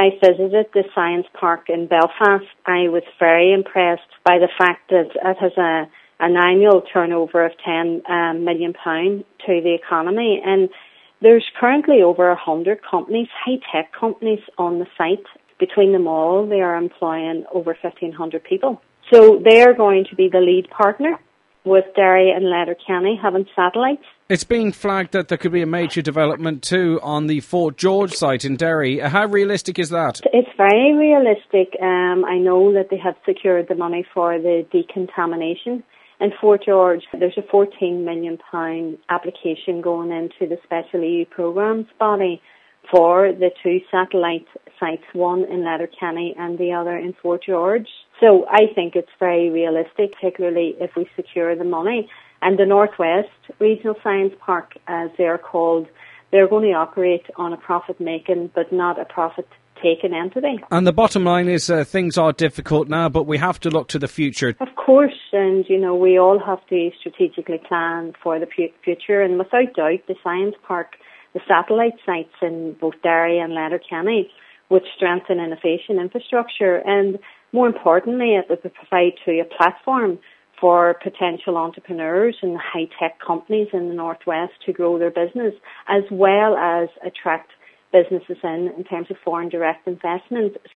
I visited the Science Park in Belfast, I was very impressed by the fact that it has an annual turnover of £10 million to the economy, and there's currently over 100 companies, high-tech companies on the site. Between them all, they are employing over 1,500 people. So they are going to be the lead partner with Derry and Letterkenny having satellites. It's being flagged that there could be a major development too on the Fort George site in Derry. How realistic is that? It's very realistic. I know that they have secured the money for the decontamination. In Fort George, there's a £14 million application going into the Special EU Programmes body for the two satellite sites, one in Letterkenny and the other in Fort George. So I think it's very realistic, particularly if we secure the money. And the Northwest Regional Science Park, as they're called, they're going to operate on a profit-making but not a profit-taking entity. And the bottom line is things are difficult now, but we have to look to the future. Of course, and we all have to strategically plan for the future. And without doubt, the Science Park, the satellite sites in both Derry and Letterkenny would strengthen innovation infrastructure, and more importantly, it would provide a platform for potential entrepreneurs and high-tech companies in the Northwest to grow their business, as well as attract businesses in terms of foreign direct investment.